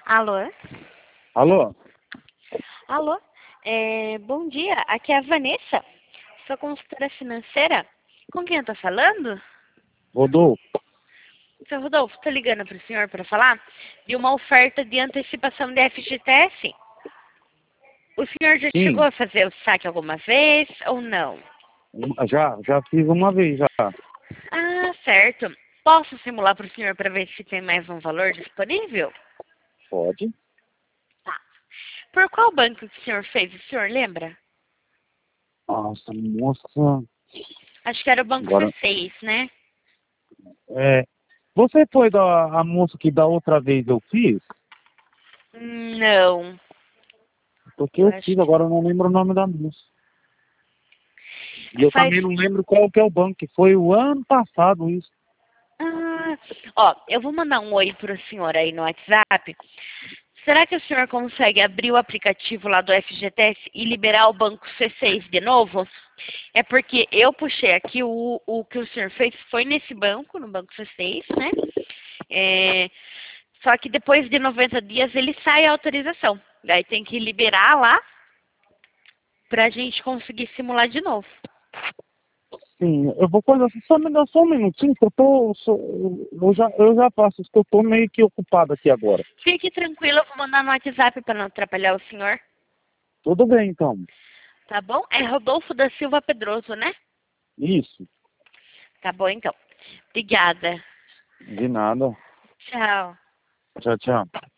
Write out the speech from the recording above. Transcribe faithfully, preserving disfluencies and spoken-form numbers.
Alô? Alô? Alô? É, bom dia, aqui é a Vanessa, sou consultora financeira. Com quem eu tô falando? Rodolfo? Seu Rodolfo, tô ligando para o senhor para falar de uma oferta de antecipação de F G T S. O senhor já chegou Sim, a fazer o saque alguma vez ou não? já, já fiz uma vez já. Ah, certo. Posso simular para o senhor para ver se tem mais um valor disponível? Pode? Tá. Por qual banco que o senhor fez? O senhor lembra? Nossa, moça. Acho que era o banco Agora, C seis, né? é, você foi da a moça que da outra vez eu fiz? Não. Porque Eu eu acho fiz, que agora eu não lembro o nome da moça. E é, eu faz. também não lembro qual que é o banco, que foi o ano passado isso. Ah, ó, eu vou mandar um oi pro senhor aí no WhatsApp. Será que o senhor consegue abrir o aplicativo lá do F G T S e liberar o banco C seis de novo? É porque eu puxei aqui o, o que o senhor fez foi nesse banco, no banco C seis, né? É, só que depois de noventa dias ele sai a autorização. Daí tem que liberar lá pra gente conseguir simular de novo. Sim, eu vou fazer assim, só me dá só um minutinho, que eu tô. só- eu, já, eu já faço isso, que eu tô meio que ocupado aqui agora. Fique tranquilo, eu vou mandar no WhatsApp para não atrapalhar o senhor. Tudo bem, então. Tá bom? É Rodolfo da Silva Pedroso, né? Isso. Tá bom, então. Obrigada. De nada. Tchau. Tchau, tchau.